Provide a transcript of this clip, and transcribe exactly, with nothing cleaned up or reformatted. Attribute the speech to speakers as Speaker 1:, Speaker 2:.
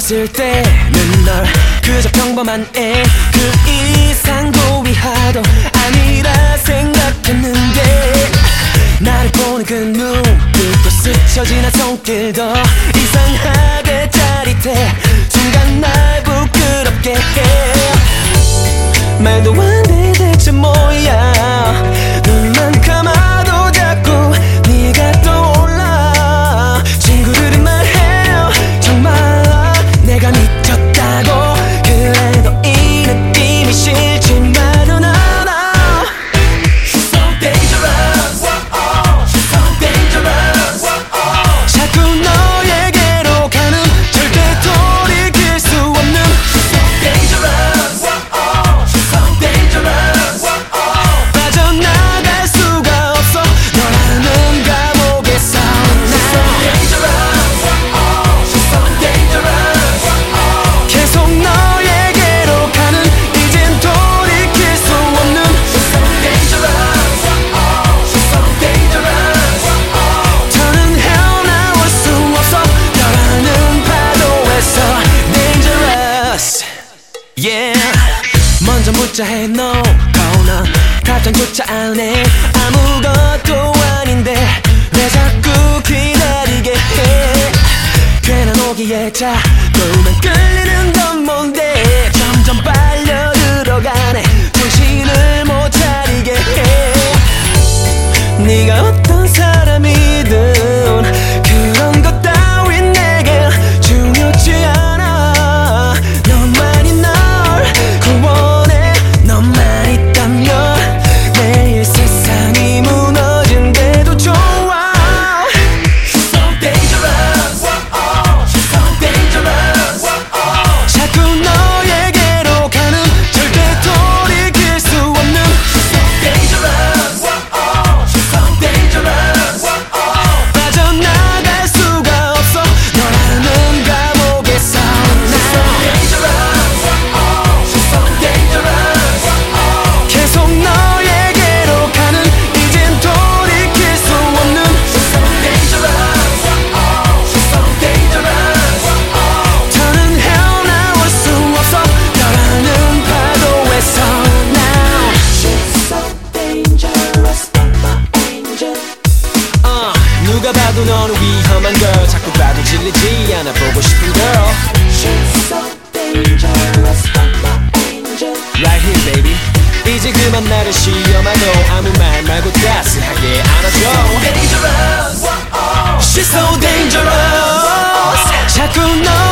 Speaker 1: 봤을 때는 널 그저 평범한 애 그 이상도 위하도 아니라 생각했는데 나를 보는 그 눈빛도 스쳐 지난 손길도 이상하게 짜릿해 순간 날 부끄럽게 해 말도 안 돼 대체 뭐야 눈만 감아도 자꾸 네가 떠올라 친구들은 말해요 정말 내가 미쳤다고 그래도 이 느낌이 싫지만은 않아 She's so dangerous She's so dangerous 자꾸 너에게로 가는 절대 돌이킬 수 없는 She's so dangerous She's so dangerous 빠져나갈 수가 없어 너라는 감옥에서 She's so dangerous She's so dangerous 계속 너에게로 가는 이젠 돌이킬 수 없는 She's so dangerous She's so dangerous 더는 헤어나올 수 없어 너라는 파도에서 Dangerous Yeah 먼저 묻자 해놓고 넌 답장조차 안 해 아무것도 아닌데 왜 자꾸 기다리게 해 괜한 오기에 자꾸만 끌리는 건 뭔데 점점 빨려 들어가네 정신을 못 차리게 해 네가 어떤 사람이든 그런 것 따윈 내겐 중요치 않아 너만이 널 구원해 너만 있다면 내일 세상이 무너진대도 좋아 She's so dangerous She's so dangerous 자꾸 너에게로 가는 절대 돌이킬 수 없는 She's so dangerous She's so dangerous 빠져나갈 수가 없어 너라는 감옥에서 She's so dangerous She's so dangerous 계속 너에게로 가는 이젠 돌이킬 수 없는 She's so dangerous She's so dangerous 더는 헤어나올 수 없어 너라는 파도에서 Now She's so dangerous my angel 어, 누가 봐도 너는 위험한 girl 자꾸 봐도 질리지 않아 보고 싶은 girl She's so dangerous my angel Right here baby 이제 그만 나를 시험하고 아무 말 말고 따스하게 안아줘 She's so dangerous She's so dangerous 자꾸 너